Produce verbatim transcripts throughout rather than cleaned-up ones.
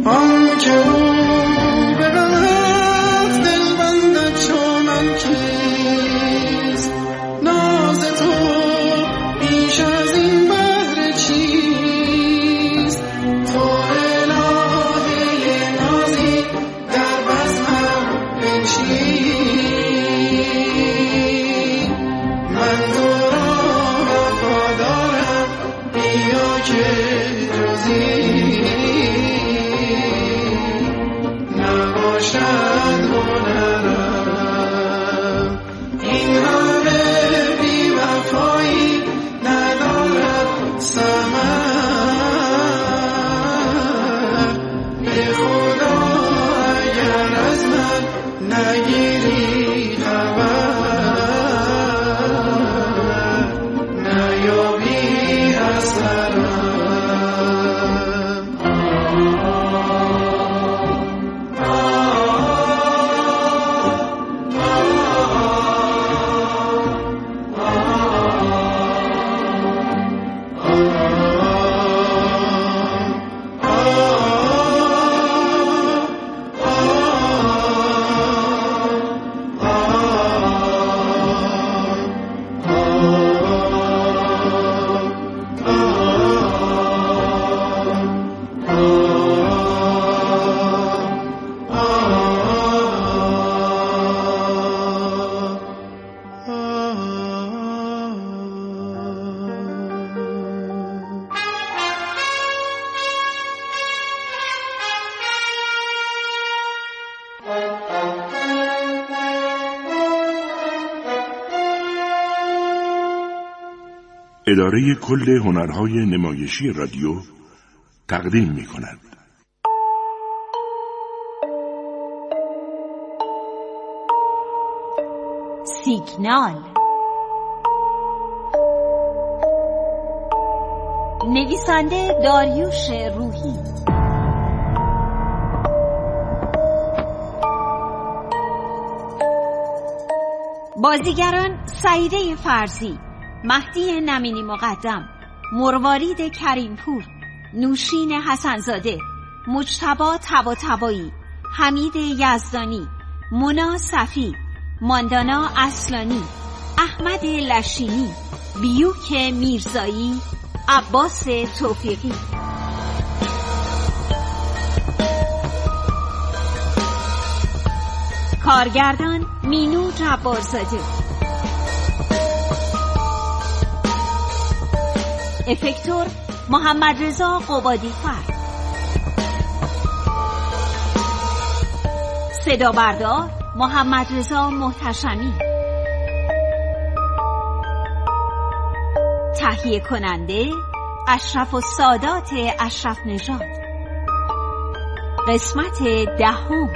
آن که او به وقت دلبندت چونان کیست، ناز تو بیش از این بهر چیست، تو الهه نازی در بزمم بنشین، من تو را وفادارم بیا که جزی نباشد هنرم، این همه بی وفایی ندارد ثمر، به خدا اگر از من نگیری خبر، نیابی اثرم. اداره کل هنرهای نمایشی رادیو تقدیم می کند. سیگنال، نویسنده داریوش روحی، بازیگران سعیده فرزی، مهدی نمینی مقدم، مروارید کریمپور، نوشین حسنزاده، مجتبی طباطبایی، حمید یزدانی، مونا صفی، ماندانا اصلانی، احمد لشینی، بیوک میرزایی، عباس توفیقی. کارگردان مینو جبارزاده. افکتور محمد رضا قبادی‌فر. صدا بردار محمد رضا محتشمی. تهیه کننده اشرف السادات اشرف نژاد. قسمت دهم.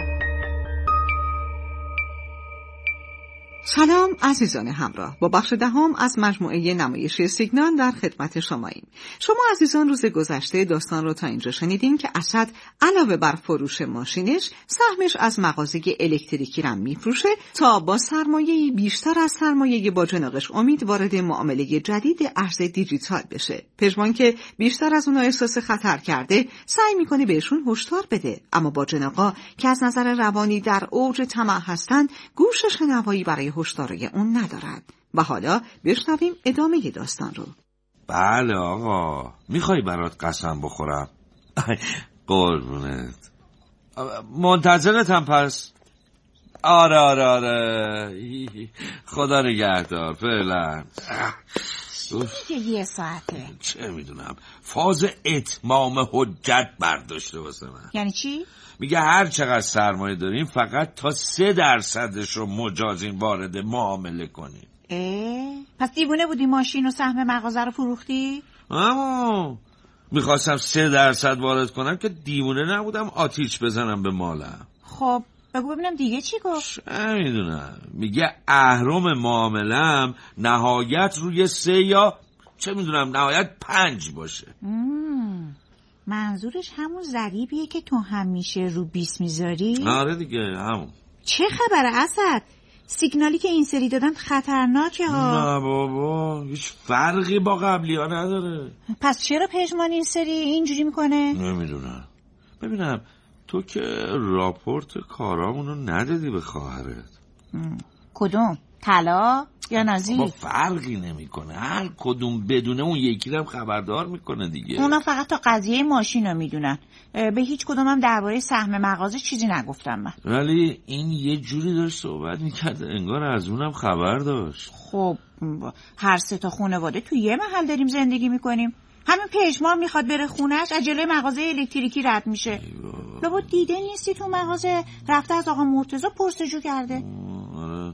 سلام عزیزان همراه، با بخش دهم از مجموعه نمایشی سیگنال در خدمت شماییم. شما عزیزان روز گذشته داستان رو تا اینجا شنیدین که اسد علاوه بر فروش ماشینش، سهمش از مغازه الکتریکی رو میفروشه تا با سرمایه بیشتر از سرمایه باجناقش امید وارد معامله جدید ارز دیجیتال بشه. پژمان که بیشتر از اونها احساس خطر کرده، سعی میکنه بهشون هشدار بده، اما باجناقا که از نظر روانی در اوج طمع هستند، گوش شنوایی برای هشدارای اون ندارد. و حالا بشنویم ادامه داستان رو. بله آقا، میخوای برات قسم بخورم؟ قربونت، منتظرتم پس. آره آره آره، خدا نگهدار. فعلا چه یه ساعته؟ چه میدونم، فاز اتمام حجت برداشته واسه من. یعنی چی؟ میگه هر چقدر سرمایه داریم فقط تا سه درصدش رو مجازین وارد معامله کنیم. اه؟ پس دیوونه بودی ماشین و سهم مغازه رو فروختی؟ اما میخواستم سه درصد وارد کنم که دیوونه نبودم آتیش بزنم به مالم. خب بگو ببینم دیگه چی گفت؟ چه میدونم، میگه اهرم معاملم نهایت روی سه یا چه میدونم نهایت پنج باشه. مم. منظورش همون ضریبیه که تو همیشه رو بیست میذاری؟ آره دیگه همون. چه خبره اسد؟ سیگنالی که این سری دادن خطرناکه ها. نه بابا، هیچ فرقی با قبلی ها نداره. پس چرا پژمان این سری اینجوری میکنه؟ نمیدونم. ببینم تو که راپورت کارامونو ندادی به خواهرت. کدوم؟ طلا یا نازی؟ با فرقی نمیکنه، هر کدوم بدونه اون یکی رو خبردار میکنه دیگه. اونا فقط تا قضیه ماشین رو میدونن، به هیچ کدوم هم درباره سهم مغازه چیزی نگفتم من. ولی این یه جوری داشت صحبت میکرد انگار از اونم خبر داشت. خب هر سه تا خانواده تو یه محل داریم زندگی میکنیم. همین پژمان میخواد بره خونش، از جلوی مغازه الکتریکی رد میشه. لابد دیده نیستی تو مغازه رفته از آقا مرتضی پرسجو کرده. آره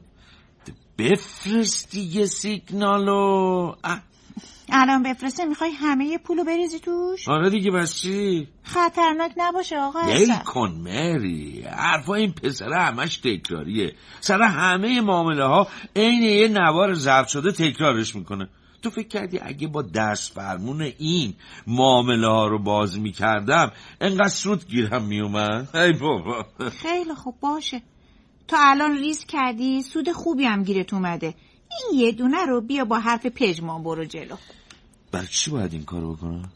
بفرستی یه سیگنالو. الان بفرسته میخوای همه پولو بریزی توش؟ آره دیگه، بس چی؟ خطرناک نباشه آقا حسن. ول کن مری، حرفا این پسره همش تکراریه، سر همه معامله ها عین یه نوار ضبط شده تکرارش میکنه. تو فکر کردی اگه با دست فرمون این معامله ها رو باز میکردم انقدر سود گیرم میومد؟ ای بابا. خیلی خوب باشه، تا الان ریز کردی، سود خوبی هم گیرت اومده. این یه دونه رو بیا با حرف پژمان برو جلو. برای چی باید این کارو بکنم؟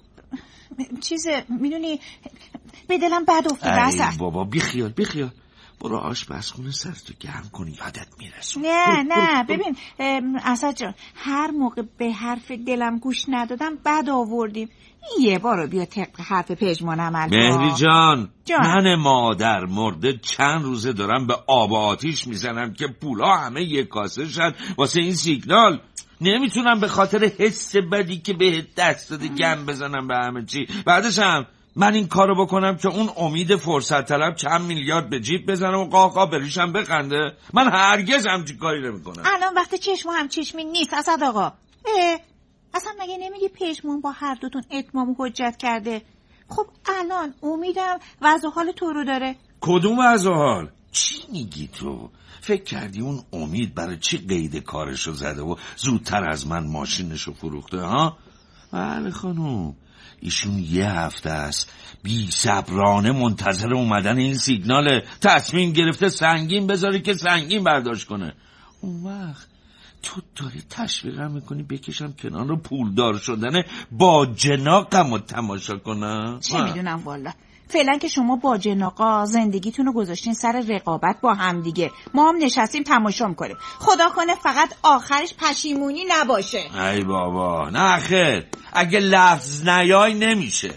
چیزه میدونی به دلم بد افتاده. ای بابا بیخیال بیخیال، برو آشپزخونه سرتو گرم کنی یادت میرسون. نه نه ببین اسد جان، هر موقع به حرف دلم گوش ندادم بد آوردیم. یه بارو بیا طبق حرف پژمان عمل کن. مهری جان, جان من مادر مرده چند روزه دارم به آب و آتیش میزنم که پولا همه یک کاسه شد واسه این سیگنال. نمیتونم به خاطر حس بدی که به دست داده گم بزنم به همه چی. بعدش هم من این کارو بکنم که اون امید فرصت طلب چند میلیارد به جیب بزنم و قاقا بریشم بخنده. من هرگز همچین کاری نمیکنم. الان وقت چشم هم چشمی نیست اسد آقا. اه اصلا مگه نمیگی پژمان با هر دوتون اتمام و حجت کرده؟ خب الان امیدم وضع حال تو رو داره. کدوم وضع حال؟ چی میگی تو؟ فکر کردی اون امید برای چی قید کارشو زده و زودتر از من ماشینشو فروخته ها؟ بله خانوم، ایشون یه هفته است بی صبرانه منتظر اومدن این سیگناله. تصمیم گرفته سنگین بذاری که سنگین برداشت کنه. اون وقت تو داری تشویقم میکنی بکشم کنار رو پولدار شدن با جناقم رو تماشا کنم. چه میدونم والا. فعلا که شما با جناقا زندگیتون رو گذاشتین سر رقابت با هم دیگه، ما هم نشستیم تماشا میکنیم. خدا کنه فقط آخرش پشیمونی نباشه. ای بابا نه خیر، اگه لفظ نیای نمیشه.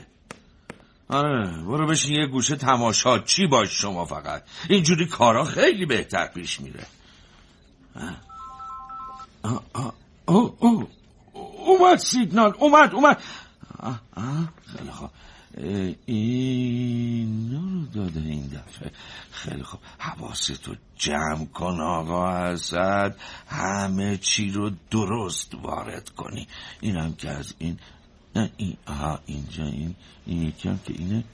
آره برو بشین یه گوشه تماشا چی باش شما. فقط اینجوری کارا خیلی بهتر پیش میره. آه آه آه آه اومد سیگنال، اومد اومد. آه آه خیلی خوب، اینو رو داده این دفعه. خیلی خوب، حواستو جمع کن آقا اسد، همه چی رو درست وارد کنی. اینم که از این، نه این، آها اینجا این این یکی هم که اینه.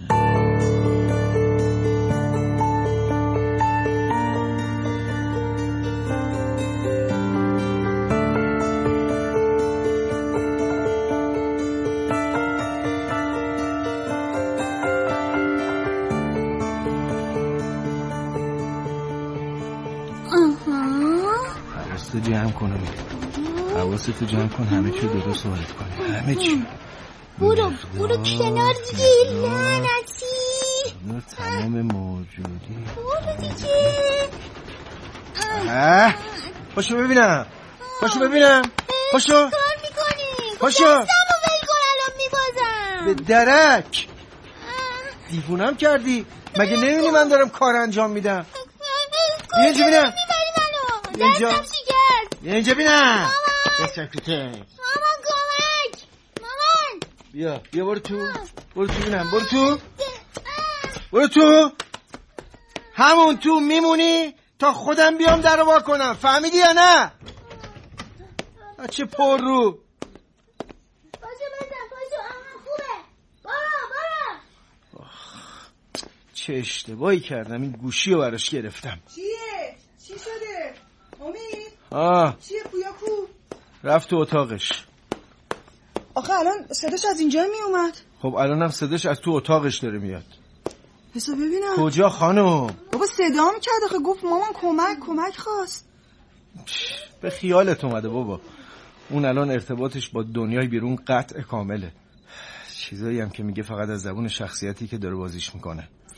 حواستو جمع کن حواستو جمع کن همه چی درست وارد کنی. همه چی برو برو کنار دیگه لعنتی. تمام موجودی برو دیگه. اه پاشو ببینم پاشو ببینم پاشو. کار میکنی؟ پاشو دستمو ول کن الان میبازم. به درک دیوونم کردی مگه نمیبینی من دارم کار انجام میدم؟ بیا اینجا بینم. دستم شکست. بیا اینجا بینم. دستم شکست. مامان کمک. مامان بیا بیا برو تو برو تو بینم. برو تو برو تو همون تو میمونی تا خودم بیام در رو وا کنم. فهمیدی یا نه؟ چه پر رو. پاشو بزن پاشو. آها خوبه. برو برو. چه اشتباهی کردم این گوشی رو براش گرفتم. چیه؟ چی شده؟ امید؟ آه چیه پویا کو؟ رفت تو اتاقش. آخه الان صداش از اینجا می اومد. خب الانم صداش از تو اتاقش داره میاد. حساب ببینم. کجا خانم؟ بابا صدا میکرد آخه، گفت مامان کمک کمک خواست. به خیالت اومده بابا، اون الان ارتباطش با دنیای بیرون قطع کامله. چیزایی هم که میگه فقط از زبون شخصیتی که داره بازیش میکنه.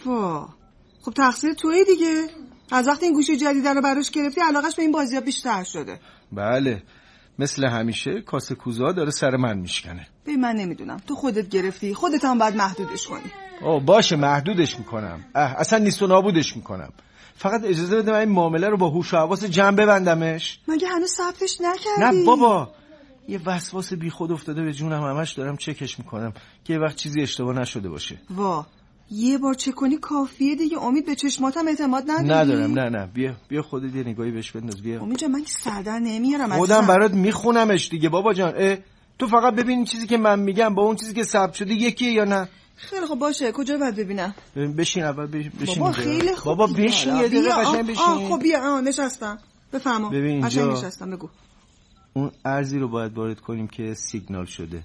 وا خب تقصیر توئه دیگه. از وقتی این گوشی جدید رو براش گرفتی علاقش به این بازی‌ها بیشتر شده. بله مثل همیشه کاسه کوزا داره سر من میشکنه. ببین من نمیدونم، تو خودت گرفتی، خودت هم باید محدودش کنی. آه باشه محدودش میکنم، اصلا نیست و نابودش میکنم. فقط اجازه بده من این معامله رو با هوش و حواس جمع ببندمش. مگه هنوز ثبتش نکردی؟ نه بابا، یه وسواس بی خود افتاده به جونم، همش دارم چکش میکنم که یه وقت چیزی اشتباه نشده باشه. وا یه بار چک کنی کافیه دیگه. امید به چشماتم اعتماد نداری؟ ندارم. نه نه بیا بیا خودت یه نگاهی بهش بنداز. بیا امید جان من که سردر نمیارم، خودم برات میخونمش دیگه بابا جان. اه تو فقط ببین این چیزی که من میگم با اون چیزی که ثبت شده یکیه یا نه. خیلی خب باشه، کجا باید ببینم؟ بشین اول بشین. بابا خیلی خوب بابا بشین یه دقیقه قشنگ بشین. آه خب بیا آه نشستم. بفرما. ببین قشنگ اینجا نشستم. بگو. اون ارزی رو باید وارد کنیم که سیگنال شده.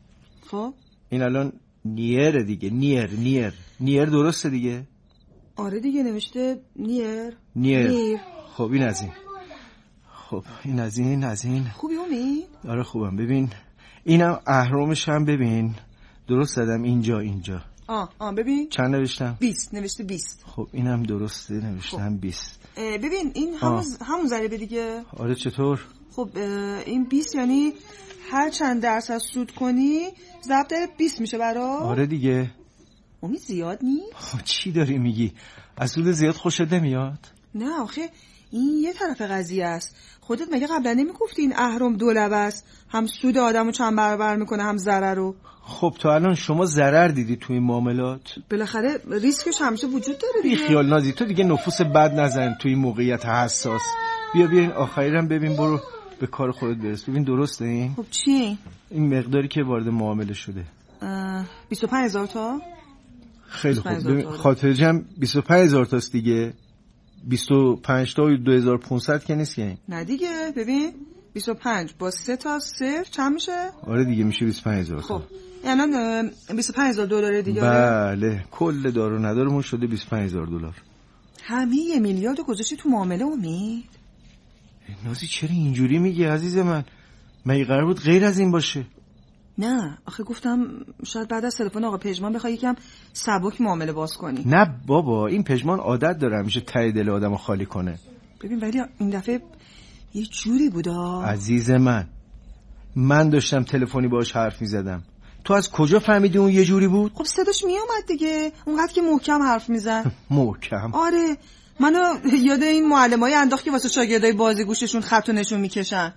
خب این الان نیر دیگه. نیر نیر نیر درسته دیگه؟ آره دیگه نوشته نیر نیر, نیر. خب این از این. خب این از این از این خوبی امید؟ آره خوبم. ببین اینم اهرامش هم ببین درست زدم. اینجا اینجا آه آه ببین چند نوشتم؟ بیست نوشته بیست. خب اینم درسته نوشتم بیست. ببین این همون همون ضریبه دیگه. آره چطور؟ خب این بیست یعنی هر چند درصد سود کنی ضرب بیست میشه برا؟ آره دیگه. امید زیاد نیست؟ چی داری میگی؟ از سود زیاد خوشت نمیاد؟ نه آخه این یه طرف قضیه است. خودت مگه قبلا نمیگفتی این اهرم دو لبه است، هم سود آدمو چند برابر میکنه هم ضرر رو؟ خب تا الان شما ضرر دیدی توی این معاملات؟ بالاخره ریسکش همیشه وجود داره دیگه. بی خیال نازی تو دیگه نفوس بد نزن توی این موقعیت حساس. بیا بیا این آخریرم ببین، برو به کار خودت برس. ببین درسته این؟ خب چی؟ این مقداری که وارد معامله شده بیست و پنج هزار تا. خیلی خوب. ببین خاطر جمع بیست و پنج هزار تاست دیگه. بیست و پنج تا و دو هزار و پانصد که نیست که؟ نه دیگه. ببین بیست و پنج با سه تا صفر چند میشه؟ آره دیگه میشه بیست و پنج هزار. خب یعنی بیست و پنج هزار دلار دیگه. بله کل دار و ندارمون شده بیست و پنج هزار دلار. همه یه میلیارد گذاشتی تو معامله امید؟ نازی چرا اینجوری میگی عزیز من؟ مگه قرار بود غیر از این باشه؟ نه آخه گفتم شاید بعد از تلفن آقا پژمان بخوای یکم سبک معامله باز کنی. نه بابا این پژمان عادت داره همیشه ته دل آدمو خالی کنه. ببین ولی این دفعه یه جوری بودا عزیز من. من داشتم تلفنی باهاش حرف میزدم. تو از کجا فهمیدی اون یه جوری بود؟ خب صداش میومد دیگه، اونقدر که محکم حرف میزد. محکم؟ آره منو یاد این معلمای انداخت که واسه شاگردای بازیگوششون خط و نشون میکشن.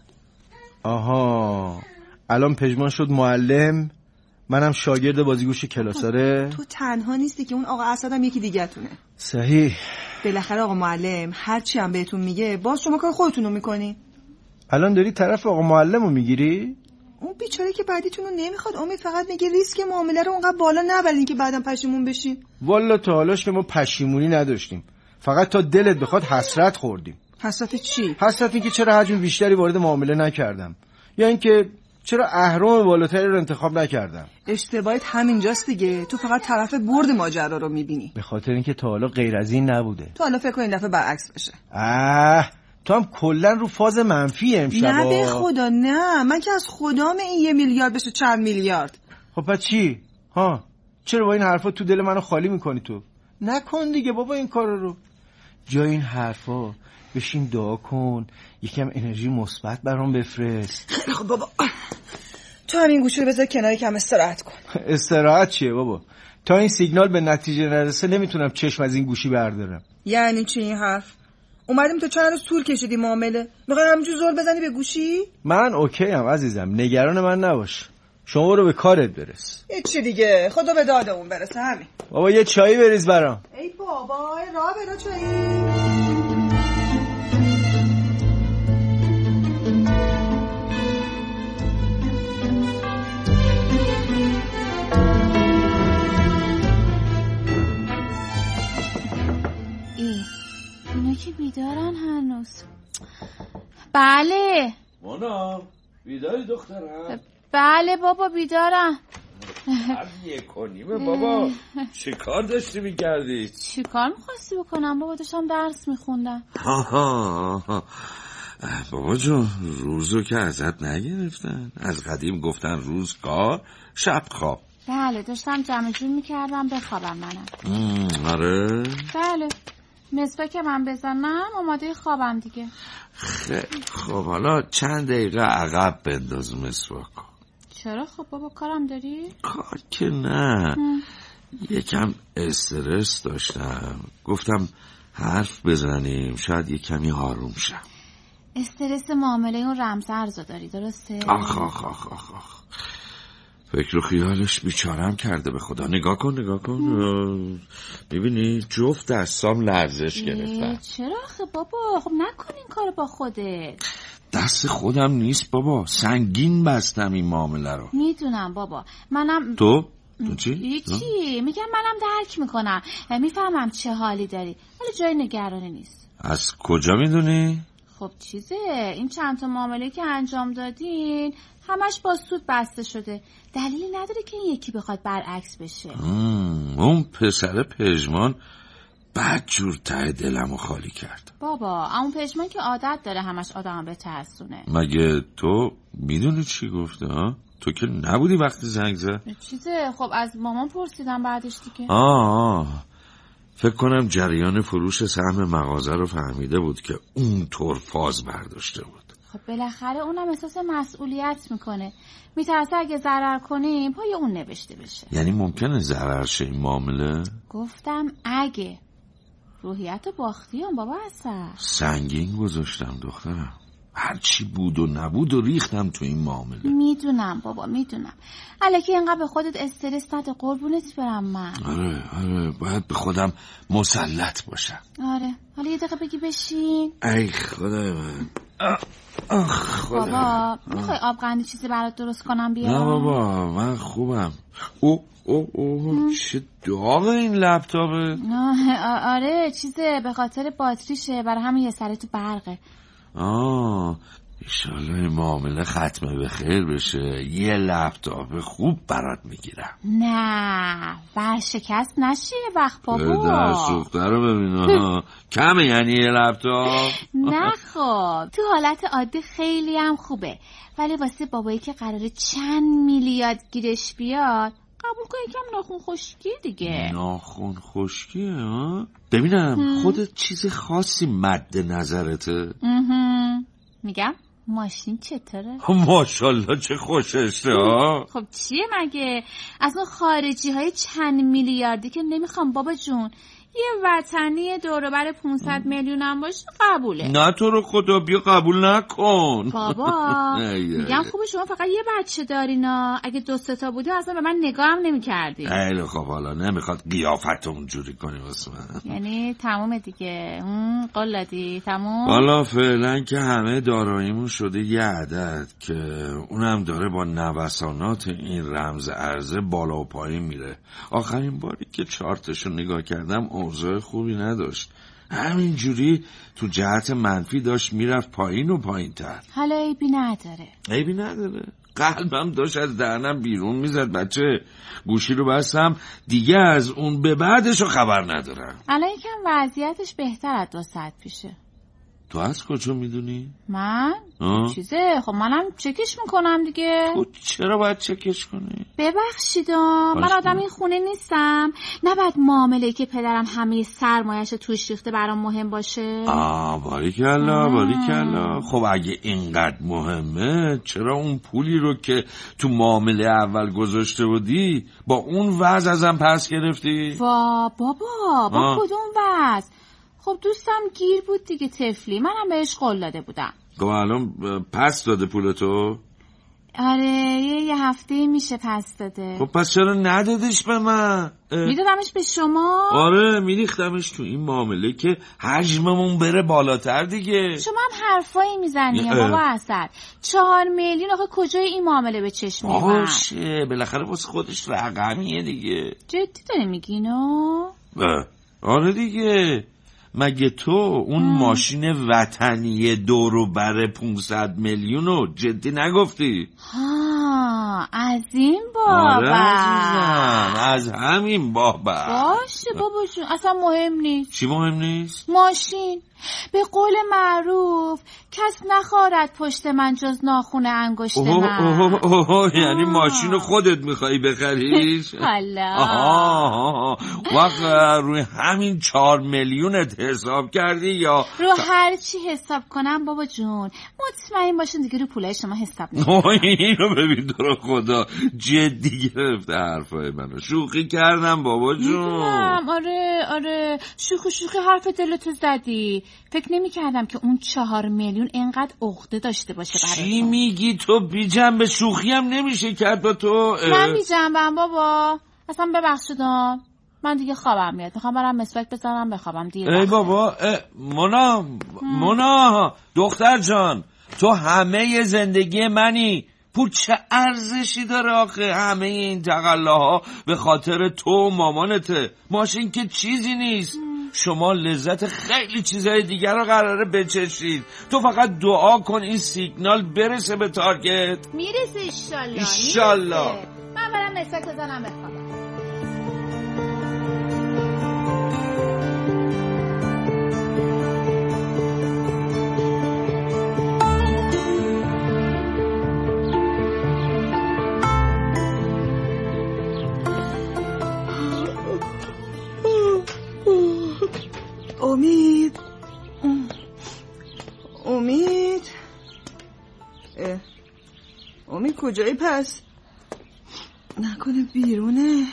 آها الان پژمان شد معلم، منم شاگرد بازیگوش کلاساره. تو تنها نیستی که اون آقا اسد هم یکی دیگه تونه. صحیح. بالاخره آقا معلم هر چی هم بهتون میگه باز شما کار خودتونو میکنی. الان داری طرف آقا معلمو میگیری؟ اون بیچاره که بعدیتونو نمیخواد امید، فقط میگه ریسک معامله رو اونقدر بالا نبرین که بعدم پشیمون بشین. والا تا حالاش که ما پشیمونی نداشتیم، فقط تا دلت بخواد حسرت خوردیم. حسرت چی؟ حسرت این که چرا حجم بیشتری وارد معامله نکردم، یا اینکه چرا اهرم بالاتری رو انتخاب نکردم. اشتباهت همینجاست دیگه، تو فقط طرف برد ماجرا رو میبینی. به خاطر اینکه تا حالا غیر از این نبوده. تو حالا فکر کن این دفعه برعکس بشه. اه تو هم کلا رو فاز منفی امشب. نه به خدا نه، من که از خدام این یه میلیارد بشه چند میلیارد. خب پس چی؟ ها چرا با این حرفا تو دل منو خالی میکنی؟ تو نکن دیگه بابا این کارا رو. جای این حرفا بشین دعا کن، یکم انرژی مثبت برام بفرست. خیلی خب بابا تو همین گوشی رو بذار کنار، کم استراحت کن. استراحت چیه بابا؟ تا این سیگنال به نتیجه نرسه نمیتونم چشم از این گوشی بردارم. یعنی چی این حرف؟ اومدیم تو چند روز طول کشیدی معامله، میخوای همینجور زل بزنی به گوشی؟ من اوکی ام عزیزم، نگران من نباش. شما رو به کارت برس. هیچ دیگه، خدا به دادمون برسه همین. بابا یه چایی بریز برام. ای بابا راه برا چایی. که بیدارن هنوز. بله مونا بیداری دخترم؟ بله بابا بیدارم. یک کنیمه بابا. چه کار داشتی میکردی؟ چه کار میخواستی بکنم بابا؟ داشتم درس میخوندم. بابا جون روزو که ازت نگرفتن، از قدیم گفتن روز کار شب خواب. بله بله داشتم جمع جور میکردم بخوابم منم. آره؟ بله مسواک من بزنم آماده خوابم دیگه. خیلی خب حالا چند دقیقه عقب بنداز مسواک. چرا؟ خب بابا کارم داری؟ کار که نه هم. یکم استرس داشتم گفتم حرف بزنیم شاید یه کمی آروم شم. استرس معامله اون رمز ارزو داری درسته؟ آخ آخ آخ آخ آخ فکر و خیالش بیچارم کرده به خدا. نگاه کن نگاه کن میبینی جفت دستام لرزش گرفتن. چرا آخه بابا؟ خب نکن این کارو با خودت. دست خودم نیست بابا سنگین بستم این معامله رو. میدونم بابا منم. تو؟ تو چی؟ هیچی میگم منم درک میکنم میفهمم چه حالی داری ولی جای نگرانی نیست. از کجا میدونی؟ خب چیزه این چند تا معامله که انجام دادین همش با سود بسته شده دلیلی نداره که این یکی بخواد برعکس بشه. اون پسر پژمان بعد جور ته دلمو خالی کرد. بابا اون پژمان که عادت داره همش آدم به ترسونه. مگه تو میدونی چی گفته ها؟ تو که نبودی وقتی زنگ زد؟ چیزه خب از مامان پرسیدم بعدش دیگه. آه فکر کنم جریان فروش سهم مغازه رو فهمیده بود که اون طور فاز برداشته بود. خب بالاخره اونم احساس مسئولیت میکنه میترسه اگه ضرر کنیم پای اون نوشته بشه. یعنی ممکنه ضرر شه این معامله؟ گفتم اگه روحیت باختیم بابا اصلا سنگین گذاشتم دخترم هرچی بود و نبود و ریختم تو این معامله. میدونم بابا میدونم الکی اینقدر به خودت استرس نده قربونت برم من. آره آره باید به خودم مسلط باشم. آره حالا یه دقیقه بگی بشین. ای خدای من آخ خدا. بابا میخوای آب قندی چیزی برات درست کنم بیارم؟ نه بابا من خوبم. او او او چه داغ این لپتاپه. آره چیزه به خاطر باتریشه برای همین یه سره تو برقه. آه ایشالله این معامله ختمه به خیر بشه یه لپتاپ خوب برات میگیرم. نه ورشکست نشی وقت بابا. در سوخته رو ببینه کمه یعنی یه لپتاپ. نه خب تو حالت عادی خیلی هم خوبه ولی واسه بابایی که قراره چند میلیارد گیرش بیاد قبول کن یکم ناخون خشکی دیگه. ناخون خشکیه ها؟ ببینم هم. خودت چیز خاصی مد نظرته؟ میگم ماشین چطوره؟ ماشالله چه خوششه ها. خب چیه مگه از اون خارجی های چند میلیاردی که نمیخوام بابا جون یه وطنی دوروبر پانصد میلیون هم باشه قبوله. نه تو رو خدا بیا قبول نکن بابا. میگم خوبه شما فقط یه بچه دارینا اگه دو سه تا بودی اصلا به من نگاه هم نمی کردی. خیلی خب حالا نمیخواد قیافت اونجوری کنی واسه من. یعنی تمومه دیگه قول دادی تموم. حالا فعلا که همه داراییمون شده یه عدد که اونم داره با نوسانات این رمز ارزه بالا و پایین میره. آخرین باری که چارتشو نگاه کردم اوضاع خوبی نداشت همینجوری تو جهت منفی داشت میرفت پایین و پایین تر. حالا عیبی نداره. عیبی نداره قلبم داشت از دهنم بیرون میزد بچه گوشی رو بستم دیگه از اون به بعدش رو خبر ندارم. الان یکم وضعیتش بهتر از دو ساعت پیشه. تو از کجا میدونی؟ من؟ آه؟ چیزه خب منم چکش میکنم دیگه. تو چرا باید چکش کنی؟ ببخشیدا من آدم این خونه نیستم نباید معامله که پدرم همه سرمایه‌اش توش ریخته برام مهم باشه. آه باریکلا باریکلا. خب اگه اینقدر مهمه چرا اون پولی رو که تو معامله اول گذاشته بودی با اون وضع ازم پس گرفتی؟ وا بابا با کدوم وضع؟ خب دوستم گیر بود دیگه طفلی منم بهش قول داده بودم. خب الان پس داده پولتو؟ آره یه, یه هفته میشه پس داده. خب پس چرا ندادش به من؟ میدادمش به شما؟ آره میریختمش تو این معامله که حجممون بره بالاتر دیگه. شما هم حرفایی میزنی بابا اسد. چهار میلیون آخه کجای این معامله به چشم میاد؟ باشه بالاخره واسه خودش رقمیه دیگه. جدی داری میگی اینو؟ آره دیگه مگه تو اون ام. ماشین وطنی دورو بر پونصد میلیونو جدی نگفتی؟ ها از این بابت. آره عزیزم از همین بابت. باشه بابا بابا جون اصلا مهم نیست. چی مهم نیست؟ ماشین. به قول معروف کس نخوارد پشت من جز ناخون انگشت من. اوه اوه اوه یعنی ماشین خودت میخوایی بخریش؟ حالا آها وقت روی همین چهار میلیونت حساب کردی یا رو هر چی حساب کنم بابا جون مطمئن باشین دیگه رو پولای شما حساب نمی‌کنم. اینو ببین تو رو خدا جدی گرفته حرفای منو. شوخی کردم بابا جون. میدونم آره آره شوخی شوخی حرف دلتو زدی. فکر نمی کردم که اون چهار میلیون اینقدر عقده داشته باشه برای چی میگی تو؟ بی جنبه شوخی هم نمیشه کرد با تو. من بی جنبم بابا اصلا ببخشیدم. من دیگه خوابم میاد میخوام برم مسواک بزنم بخوابم دیر. ای بابا مونا مونا دختر جان تو همه زندگی منی. پول چه ارزشی داره آخه؟ همه این تقلاها به خاطر تو و مامانته. ماشین که چیزی نیست. شما لذت خیلی چیزهای دیگر رو قراره بچشید. تو فقط دعا کن این سیگنال برسه به تارگت. میرسه ایشالله ایشالله. من برم مسواک بزنم بخوابم. امید امید اه. امید کجایی پس؟ نکنه بیرونه؟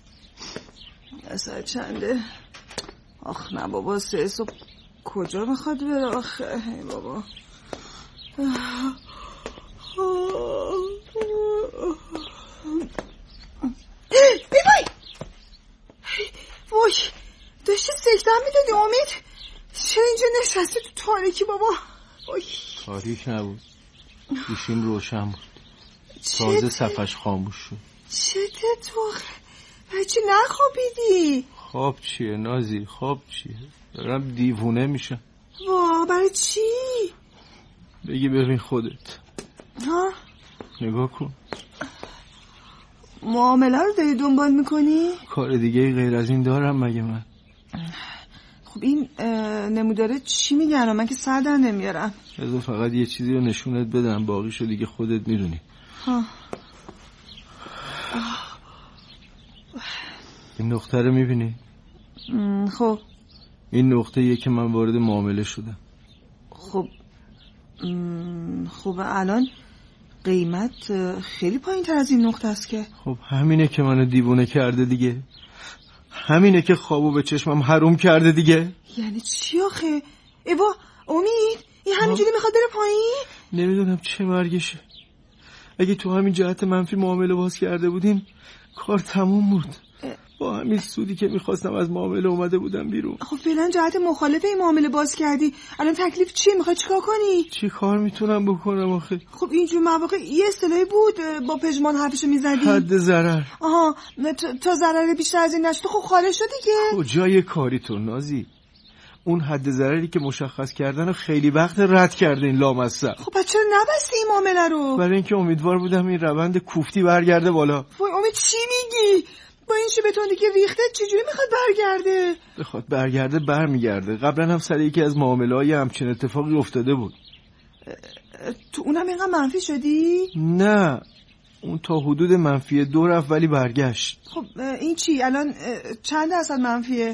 اصلا چنده؟ آخ نه بابا سه صبح کجا میخواد بره آخه؟ ای بابا ای وای وای داشتی سکتم میدادی امید؟ چرا اینجا نشستی تو تاریکی بابا؟ اوی. تاریک نبود گوشیم روشن بود. تازه صفحش خاموش شد. چته تو؟ بچه نخوابیدی؟ خواب چیه نازی؟ خواب چیه؟ دارم دیوونه میشم. وا برای چی؟ بگی ببین خودت. ها؟ نگاه کن. معامله رو داری دنبال میکنی؟ کار دیگه غیر از این دارم مگه من؟ خب این نموداره چی میگن؟ من که سر در نمیارم. بذار فقط یه چیزی رو نشونت بدم باقیشو دیگه خودت میدونی. ها. این نقطه رو میبینی؟ خب این نقطه یه که من وارد معامله شدم. خب خب الان قیمت خیلی پایین تر از این نقطه است که. خب همینه که منو دیوونه کرده دیگه. همینه که خوابو به چشمم حروم کرده دیگه. یعنی چی آخه؟ ایوا امید این همینجوری میخواد بره پایین؟ نمیدونم چه مرگشه. اگه تو همین جهت منفی معامله باز کرده بودیم کار تموم بود. با همین سودی که میخواستم از معامله اومده بودم بیرون. خب فعلا جهت مخالف این معامله باز کردی. الان تکلیف چیه؟ میخوای چیکار کنی؟ چی کار میتونم بکنم آخه؟ خب اینجور مواقع یه اصطلاحی بود با پژمان حرفشو میزدی. حد ضرر. آها تا ضرر بیشتر از این نشد خب خارج شد دیگه. کجای کاری تو نازی؟ اون حد ضرری که مشخص کردن خیلی وقت رد کرده این لامصب. خب بچه چرا نبستی این معامله رو؟ برای اینکه امیدوار بودم این روند کوفتی برگرده بالا. وای امید چی میگی؟ با این شبتوندی که ریخته چجوری میخواد برگرده؟ بخواد برگرده برمیگرده. قبلا هم سر یکی از معامله‌های همچین اتفاقی افتاده بود. تو اونم اینقدر منفی شدی؟ نه اون تا حدود منفی دو رفت ولی برگشت. خب این چی؟ الان چند درصد منفیه؟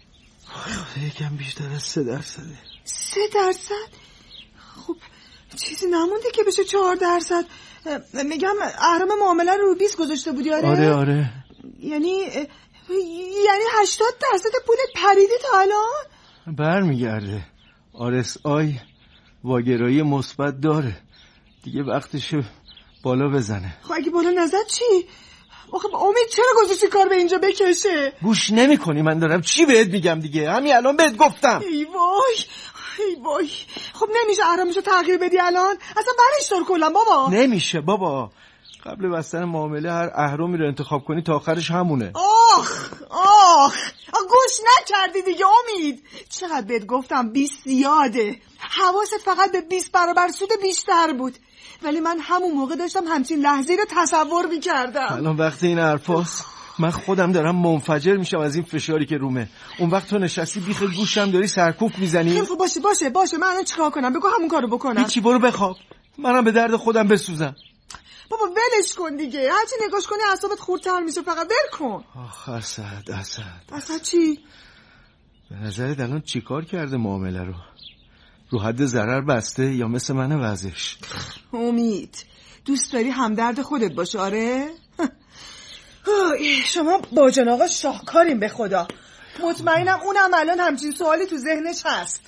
خدا یکم بیشتر از سه درصده. سه درصد؟ خب چیزی نمونده که بشه چهار درصد. میگم اهرام معامله رو بیست گذاشته بودی آره؟ آره آره. یعنی یعنی هشتاد درصد پولت پریده تا الان؟ برمیگرده. آر اس آی واگرایی مثبت داره دیگه وقتشه بالا بزنه. خب اگه بالا نزد چی؟ آخه امید چرا گذاشتی کار به اینجا بکشه؟ گوش نمی کنی من دارم چی بهت میگم دیگه. همین الان بهت گفتم. ای وای ای وای. خب نمیشه اهرامشو تغییر بدی الان؟ اصلا برش دار کلا بابا. نمیشه بابا. قبل بستن معامله هر اهرامی رو انتخاب کنی تا آخرش همونه. آخ آخ گوش نکردی دیگه امید. چقدر بهت گفتم بیست زیاده. حواست فقط به بیست برابر سود بیشتر بود. ولی من همون موقع داشتم همچین لحظه رو تصور میکردم. الان وقت این حرفاست. من خودم دارم منفجر میشم از این فشاری که رومه. اون وقت تو نشستی بیخ گوشم داری سرکوف میزنی. خیلی خوب باشه باشه باشه من الان چیکار کنم؟ بگو همون کارو بکنم. هیچی، برو بخواب، منم به درد خودم بسوزم. بابا ولش کن دیگه، هرچی نگاش کنی اعصابت خوردتر میشه، فقط ول کن. آخ اسد اسد اسد چی؟ به نظرت الان چیکار کرده معامله رو؟ رو حد ضرر بسته یا مثل من وضعش؟ امید دوست داری همدرد خودت باشه؟ آره؟ شما با جان آقا شاهکاریم به خدا. مطمئنم اونم الان همچین سوالی تو ذهنش هست.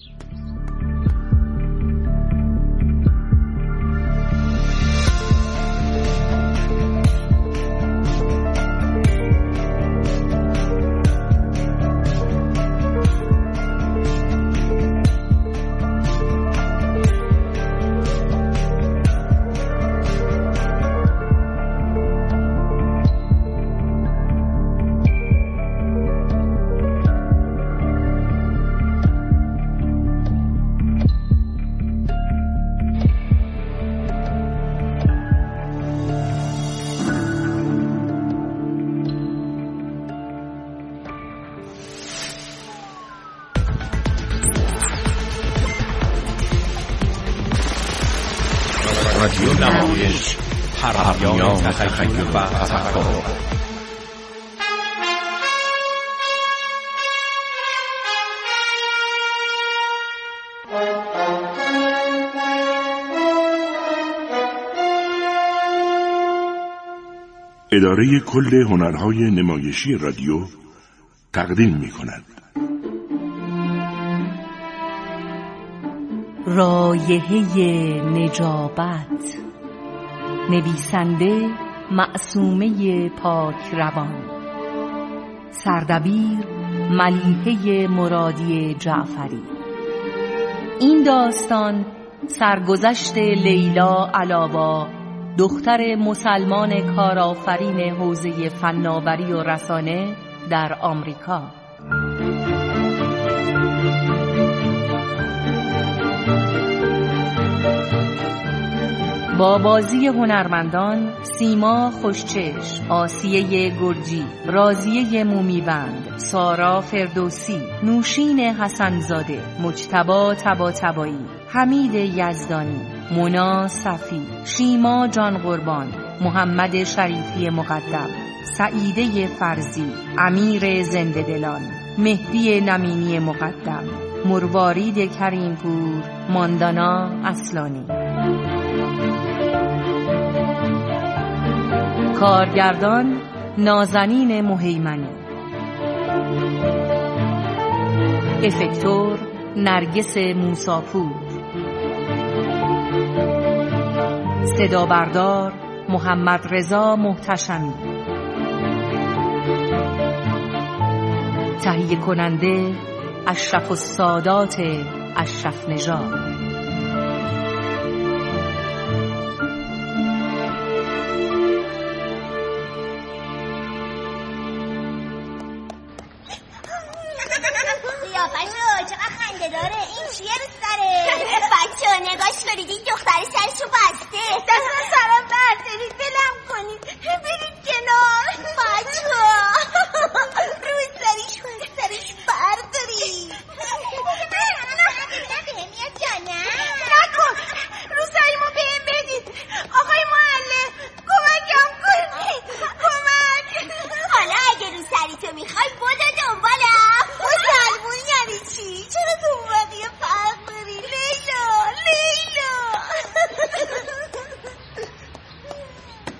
رادیو نمایش، پرهمیان تخیل و تفکر. اداره کل هنرهای نمایشی رادیو تقدیم می کند. رایحه نجابت، نویسنده معصومه پاک روان، سردبیر ملیحه مرادی جعفری. این داستان سرگذشت لیلا علاوا، دختر مسلمان کارآفرین حوزه فناوری و رسانه در آمریکا. با بازی هنرمندان سیما خوشچشم، آسیه گرجی، رازیه مومیبند، سارا فردوسی، نوشین حسنزاده، مجتبی طباطبایی، حمید یزدانی، مونا صفی، شیما جان قربان، محمد شریفی مقدم، سعیده فرزی، امیر زنده دلان، مهدی نمینی مقدم، مروارید کریمپور، ماندانا اصلانی. کارگردان نازنین مهیمنی، افکتور نرگس موساپور، صدا بردار محمد رضا محتشمی، تهیه کننده اشرف السادات اشرف نژاد. نگاش کنید این دختری سرشو بسته. دست سرم بردارید